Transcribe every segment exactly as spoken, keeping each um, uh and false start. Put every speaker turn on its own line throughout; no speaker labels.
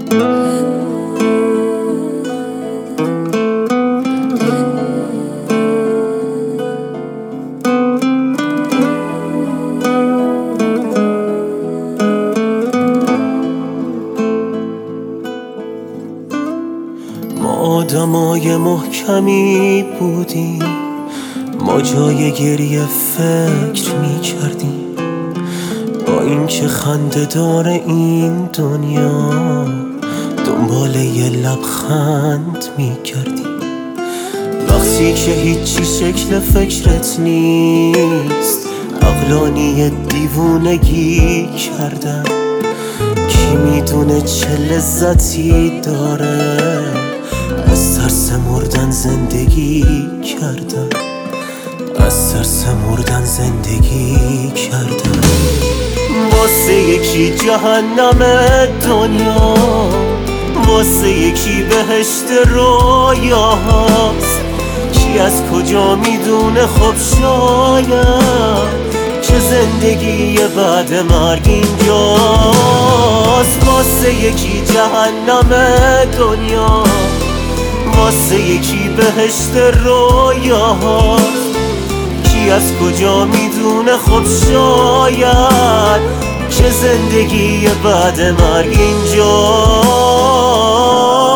ما آدمای محکمی بودیم، ما جای گریه فکر می کردیم، با این که خنده دار این دنیا دنبال یه لبخند می کردیم. وقتی که هیچی شکل فکرت نیست، عقلانی دیوونگی کردن. کی میدونه چه لذتی داره از ترس مردن زندگی کردن، از ترس مردن زندگی کردن. واسه یکی جهنم دنیا، واسه یکی بهشت رویاست. کی از کجا میدونه خب شاید که زندگی بعد مرگ اینجاست. واسه یکی جهنم دنیا، واسه یکی بهشت رویاست. کی از کجا میدونه خب شاید که زندگی بعد مرگ اینجاست.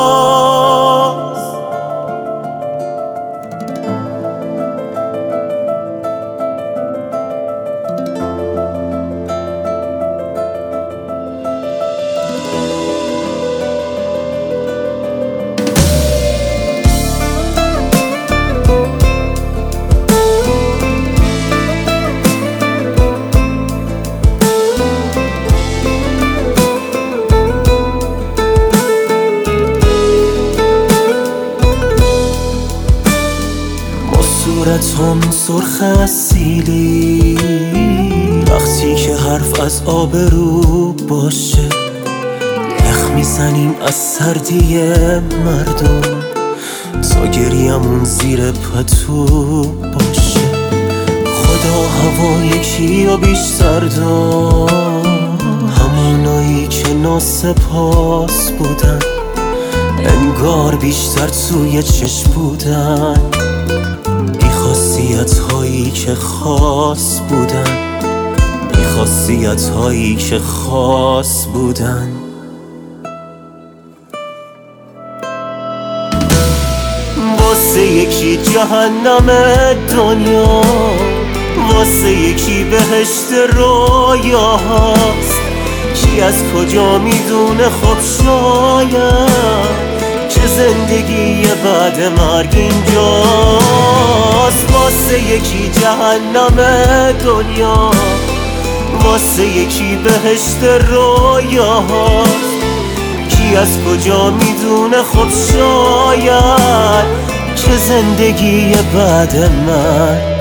صورتم سرخ اصیلی، وقتی که حرف از آبرو باشه یخ میزنیم از سردی مردم تا گریمون زیر پتو باشه. خدا هوا یکی و بیشتر داد، همونایی که ناسپاس بودن انگار بیشتر توی چشم بودن. خاصیت هایی که خاص بودن، بی خاصیت هایی که خاص بودن. واسه یکی جهنم دنیا، واسه یکی بهشت رویاست. کی از کجا میدونه خب شاید که زندگی بعد مرگ اینجاست. واسه یکی جهنم دنیا، واسه یکی بهشت رویاست. کی از کجا میدونه خب شاید که زندگی بعد مرگ